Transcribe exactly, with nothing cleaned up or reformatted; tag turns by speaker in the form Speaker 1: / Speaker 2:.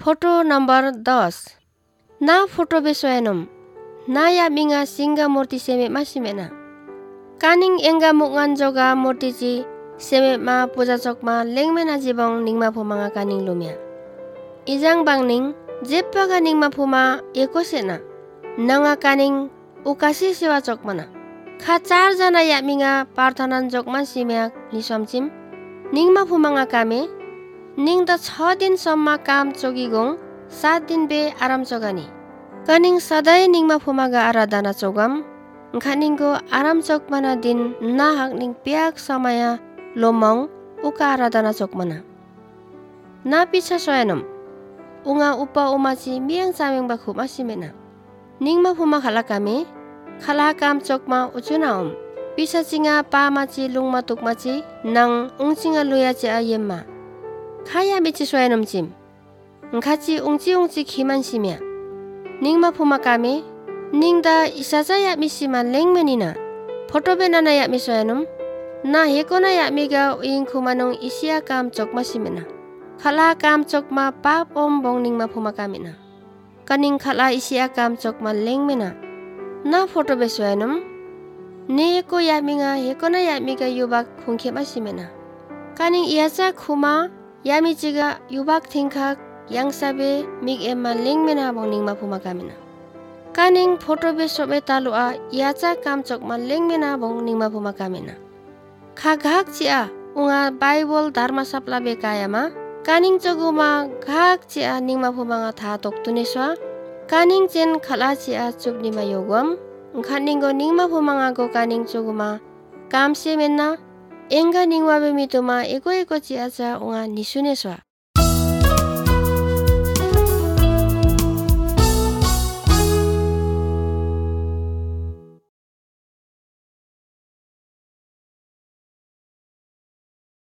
Speaker 1: Foto nomor dos. Na foto besoenum. Na ya minga singa murti seme masimena. Kaning enga mukngan joga murti ji seme ma puja chokma lengmena jibong ningma phumanga kaning lumya. Ijang bangning jeppaga ningma phuma ekosena. Nanga kaning ukasi sewa chokmana. Kha char jana ya minga parthanan jokman simyak nisomchim ningma phumanga kame ningda छ दिन सम्म काम चोगिगोङ सात दिन बे आराम चोगानी कनिङ सधैँ निङमा फुमागा आराधना चोगम खानिङको आराम चोकमना दिन नाहक निङ प्याक समय लोमङ उका आराधना चोकमना ना पिछा सोयनम उङा उपा उमाची मियाङ चामेङ बाखु मासिमेना निङमा फुमा खाला कामे खाला काम चोकमा उचुनाओम पिछा चिङा पामाची लुङमा तुकमाची नङ उङचिङा लुयाची आयेममा Kaya michi soyanum jim. Ngkachi ungci ungci kiman simya. Ningma puma kami. Ningda isaza ya misima lengmenina. Foto benana ya misoyanum. Na hekona ya miga uing kumanong isia kam chokma simena. Kala kam chokma pap om bong ningma puma kamina. Kaning kala isia kam chokma lengmena. Na foto besoyanum. Ne eko ya minga hekona ya miga yubak kungkema simena. Kaning iaza kuma Yami jiga yubak tingkak yang sabe mig emma lingmena bong ningma puma kamina. Kaning foto be sobe talua iaca kam chokma lingmena bong ningma puma kamina. Khagak cia unga Bible dharma sapla be kayama. Kaning choguma gak cia ningma puma nga tha tok tuniswa. Kaning jen khala cia chuk nima yogam. Kaningo ningma puma nga go kaning choguma kam se menna. Enga ningwa be mituma eko eko cia ca unga nisuneswa.